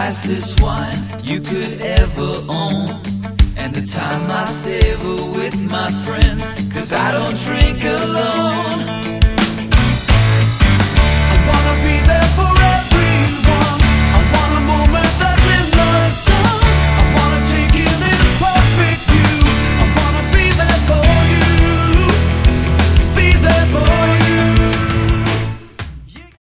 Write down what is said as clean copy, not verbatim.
nicest wine you could ever own, and the time I savor with my friends, 'cause I don't drink alone.